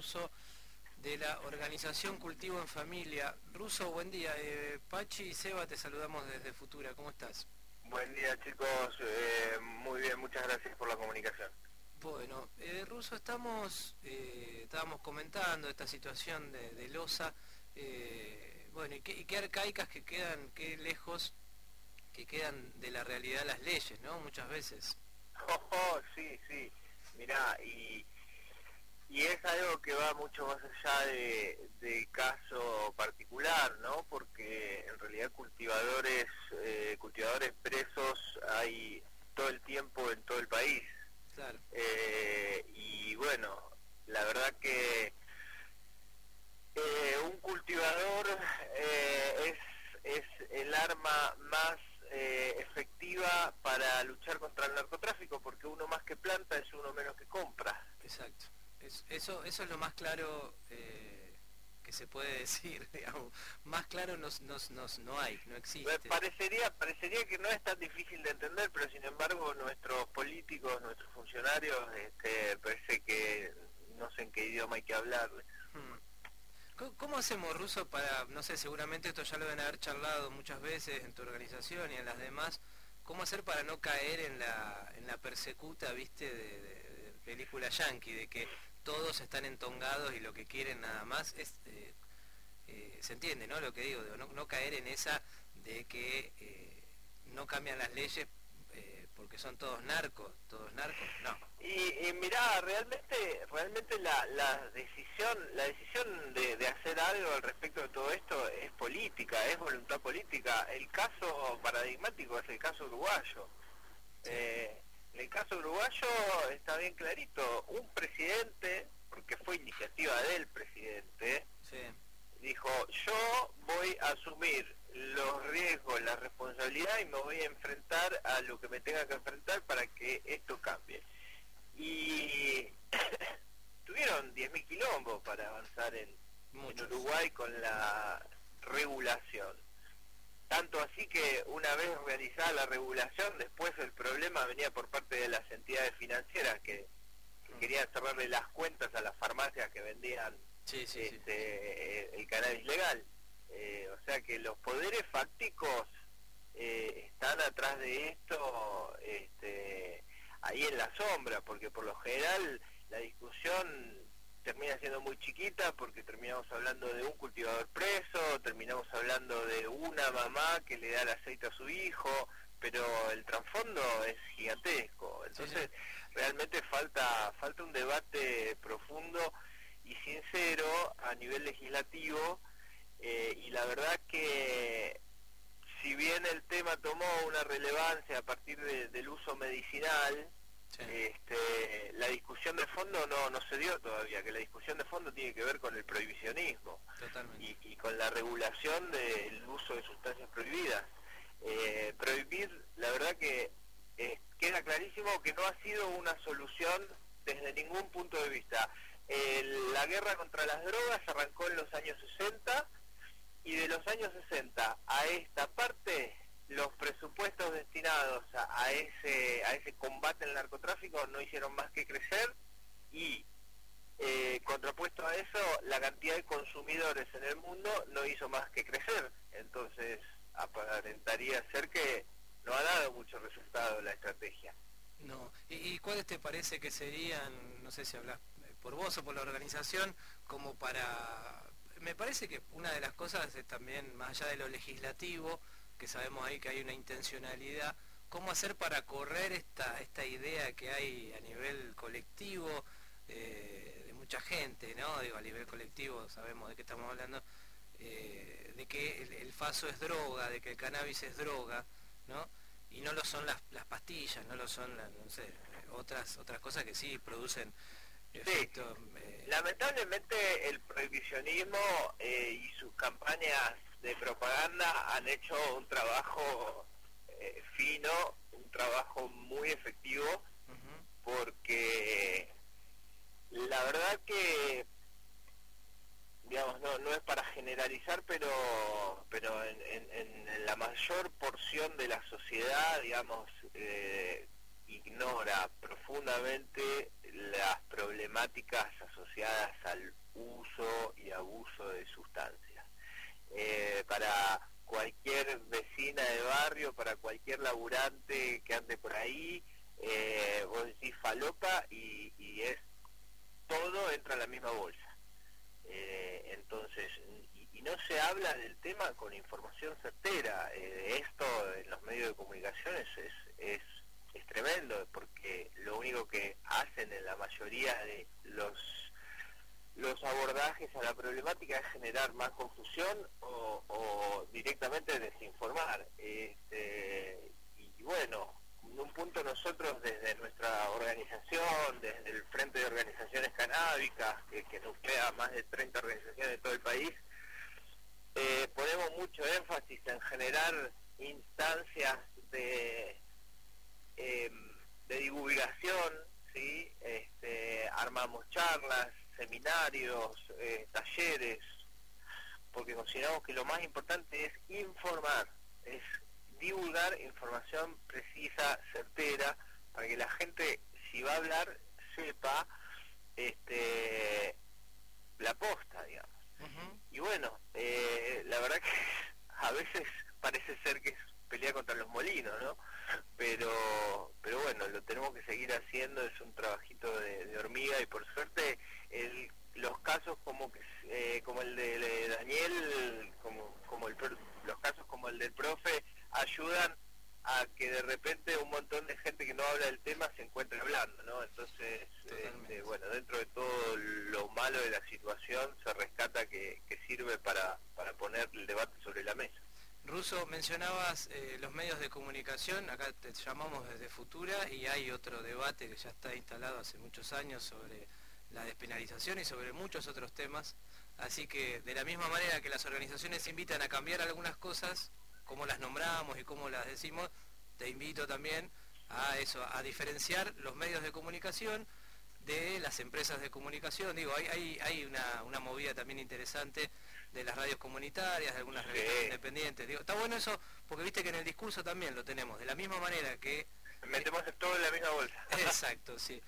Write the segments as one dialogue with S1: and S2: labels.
S1: Russo de la organización Cultivo en Familia. Russo, buen día. Pachi y Seba te saludamos desde Futura. ¿Cómo estás?
S2: Buen día, chicos. Muy bien, muchas gracias por la comunicación.
S1: Bueno, Russo, estábamos comentando esta situación de Loza, bueno, y qué arcaicas que quedan, qué lejos que quedan de la realidad las leyes, ¿no? Muchas veces.
S2: Sí, sí. Mirá, y es algo que va mucho más allá del caso particular, ¿no? Porque en realidad cultivadores presos hay todo el tiempo en todo el país.
S1: Claro.
S2: Y bueno, la verdad que un cultivador es el arma más efectiva para luchar contra el narcotráfico, porque uno más que planta es uno menos que compra.
S1: Exacto. Eso es lo más claro que se puede decir, digamos. Más claro no hay, no existe.
S2: Parecería que no es tan difícil de entender, pero sin embargo nuestros políticos, nuestros funcionarios, parece que no sé en qué idioma hay que hablarles.
S1: ¿Cómo hacemos, Russo, para, no sé, seguramente esto ya lo deben haber charlado muchas veces en tu organización y en las demás, cómo hacer para no caer en la persecuta, viste, de película yankee, de que todos están entongados y lo que quieren nada más es, se entiende, ¿no? Lo que digo, de no caer en esa de que no cambian las leyes porque son todos narcos, no.
S2: Y mirá, realmente la decisión de hacer algo al respecto de todo esto es política, es voluntad política. El caso paradigmático es el caso uruguayo.
S1: Sí.
S2: En el caso uruguayo está bien clarito, un presidente, porque fue iniciativa del presidente,
S1: Sí.
S2: dijo, yo voy a asumir los riesgos, la responsabilidad y me voy a enfrentar a lo que me tenga que enfrentar para que esto cambie. Y tuvieron 10.000 quilombos para avanzar en Uruguay con la regulación. Tanto así que una vez realizada la regulación, después el problema venía por parte de las entidades financieras que querían cerrarle las cuentas a las farmacias que vendían el cannabis legal. O sea que los poderes fácticos están atrás de esto, ahí en la sombra, porque por lo general la discusión termina siendo muy chiquita, porque terminamos hablando de un cultivador preso, terminamos hablando de una mamá que le da el aceite a su hijo, pero el trasfondo es gigantesco. Entonces realmente falta un debate profundo y sincero a nivel legislativo, y la verdad que si bien el tema tomó una relevancia a partir del uso medicinal, la discusión de fondo no se dio todavía, que la discusión de fondo tiene que ver con el prohibicionismo.
S1: Totalmente.
S2: Y con la regulación del uso de sustancias prohibidas. Prohibir, la verdad que queda clarísimo que no ha sido una solución desde ningún punto de vista. La guerra contra las drogas arrancó en los años 60, y de los años 60 a esta parte, los presupuestos destinados a ese combate al narcotráfico no hicieron más que crecer, y contrapuesto a eso, la cantidad de consumidores en el mundo no hizo más que crecer. Entonces aparentaría ser que no ha dado mucho resultado la estrategia.
S1: No. ¿Y cuáles te parece que serían, no sé si hablas por vos o por la organización, como para... Me parece que una de las cosas es también, más allá de lo legislativo, que sabemos ahí que hay una intencionalidad, cómo hacer para correr esta idea que hay a nivel colectivo, de mucha gente, ¿no? Digo, a nivel colectivo sabemos de qué estamos hablando, de que el faso es droga, de que el cannabis es droga, ¿no? Y no lo son las pastillas, no lo son, no sé, otras cosas que sí producen efectos.
S2: Lamentablemente el prohibicionismo y sus campañas de propaganda han hecho un trabajo fino, un trabajo muy efectivo, porque la verdad que, digamos, no es para generalizar, pero en la mayor porción de la sociedad, digamos, ignora profundamente las problemáticas asociadas al uso y abuso de sustancias. Para cualquier vecina de barrio, para cualquier laburante que ande por ahí, vos decís falopa y es todo entra en la misma bolsa. Entonces, y no se habla del tema con información certera. Esto en los medios de comunicación es tremendo, porque lo único que hacen en la mayoría de los abordajes a la problemática es generar más confusión o directamente desinformar. Y bueno, en un punto nosotros desde nuestra organización, desde el Frente de Organizaciones Canábicas, que nuclea más de 30 organizaciones de todo el país, ponemos mucho énfasis en generar instancias de divulgación, ¿sí? Armamos charlas, seminarios, talleres, porque consideramos que lo más importante es informar, es divulgar información precisa, certera, para que la gente, si va a hablar, sepa la posta, digamos. Y bueno, la verdad que a veces parece ser que es pelea contra los molinos, ¿no? Pero bueno, lo tenemos que seguir haciendo, es un trabajito de hormiga, y por suerte los casos como el de Daniel, los casos como el del profe, ayudan a que de repente un montón de gente que no habla del tema se encuentre hablando, ¿no? Entonces, bueno, dentro de todo lo malo de la situación, se rescata que sirve para poner el debate sobre la mesa.
S1: Russo, mencionabas los medios de comunicación, acá te llamamos desde Futura y hay otro debate que ya está instalado hace muchos años sobre la despenalización y sobre muchos otros temas, así que de la misma manera que las organizaciones invitan a cambiar algunas cosas, como las nombramos y cómo las decimos, te invito también a eso, a diferenciar los medios de comunicación de las empresas de comunicación. Digo, hay una movida también interesante de las radios comunitarias, de algunas revistas independientes. Digo, está bueno eso, porque viste que en el discurso también lo tenemos, de la misma manera que...
S2: Metemos todo en la misma bolsa.
S1: Exacto, sí.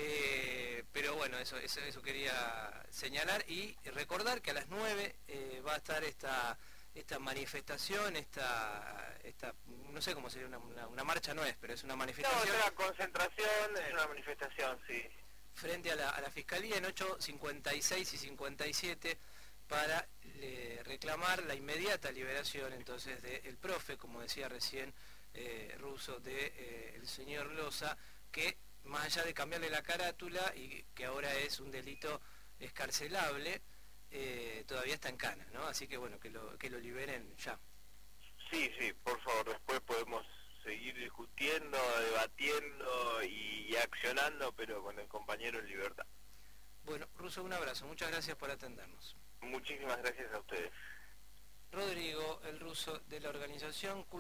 S1: Pero bueno, eso quería señalar y recordar que a las 9 va a estar esta manifestación, esta no sé cómo sería, una marcha no es, pero es una manifestación.
S2: No, es una concentración, es una manifestación, sí.
S1: Frente a la Fiscalía en 856 y 57 para reclamar la inmediata liberación entonces del profe, como decía recién Russo, el señor Loza, que más allá de cambiarle la carátula y que ahora es un delito escarcelable, todavía está en cana, ¿no? Así que bueno, que lo liberen ya.
S2: Sí, por favor, después podemos seguir discutiendo, debatiendo y accionando, pero con el compañero en libertad.
S1: Bueno, Russo, un abrazo, muchas gracias por atendernos.
S2: Muchísimas gracias a ustedes.
S1: Rodrigo, el Russo de la organización